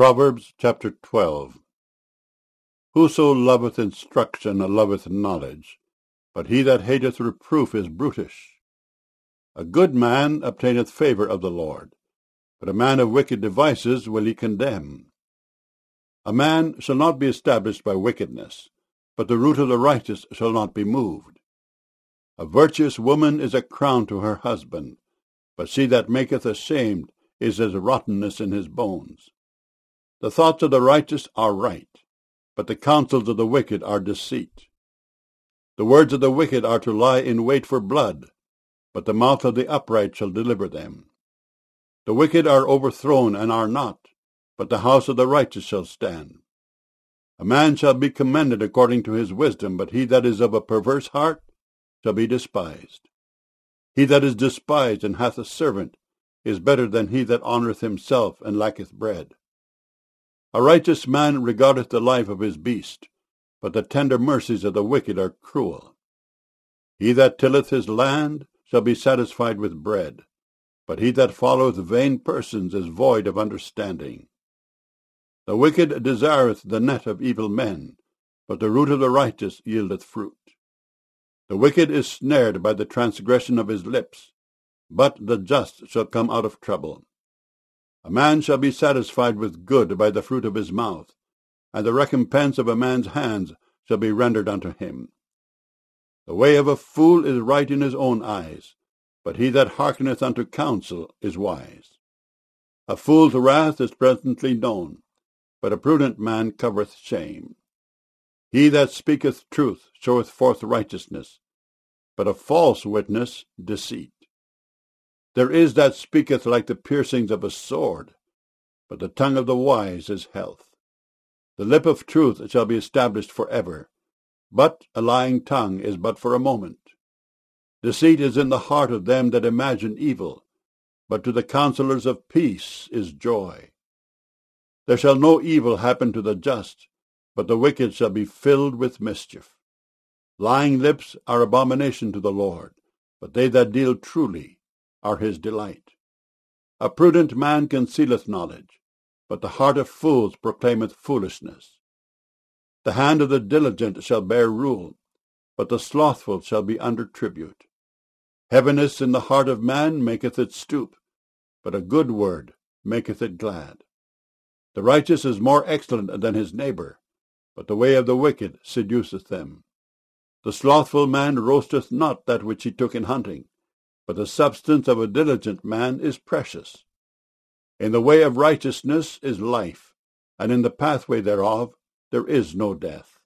Proverbs chapter 12. Whoso loveth instruction loveth knowledge, but he that hateth reproof is brutish. A good man obtaineth favour of the Lord, but a man of wicked devices will he condemn. A man shall not be established by wickedness, but the root of the righteous shall not be moved. A virtuous woman is a crown to her husband, but she that maketh ashamed is as rottenness in his bones. The thoughts of the righteous are right, but the counsels of the wicked are deceit. The words of the wicked are to lie in wait for blood, but the mouth of the upright shall deliver them. The wicked are overthrown and are not, but the house of the righteous shall stand. A man shall be commended according to his wisdom, but he that is of a perverse heart shall be despised. He that is despised and hath a servant is better than he that honoureth himself and lacketh bread. A righteous man regardeth the life of his beast, but the tender mercies of the wicked are cruel. He that tilleth his land shall be satisfied with bread, but he that followeth vain persons is void of understanding. The wicked desireth the net of evil men, but the root of the righteous yieldeth fruit. The wicked is snared by the transgression of his lips, but the just shall come out of trouble. A man shall be satisfied with good by the fruit of his mouth, and the recompense of a man's hands shall be rendered unto him. The way of a fool is right in his own eyes, but he that hearkeneth unto counsel is wise. A fool's wrath is presently known, but a prudent man covereth shame. He that speaketh truth showeth forth righteousness, but a false witness deceit. There is that speaketh like the piercings of a sword, but the tongue of the wise is health. The lip of truth shall be established for ever, but a lying tongue is but for a moment. Deceit is in the heart of them that imagine evil, but to the counselors of peace is joy. There shall no evil happen to the just, but the wicked shall be filled with mischief. Lying lips are abomination to the Lord, but they that deal truly are his delight. A prudent man concealeth knowledge, but the heart of fools proclaimeth foolishness. The hand of the diligent shall bear rule, but the slothful shall be under tribute. Heaviness in the heart of man maketh it stoop, but a good word maketh it glad. The righteous is more excellent than his neighbour, but the way of the wicked seduceth them. The slothful man roasteth not that which he took in hunting, but the substance of a diligent man is precious. In the way of righteousness is life, and in the pathway thereof there is no death.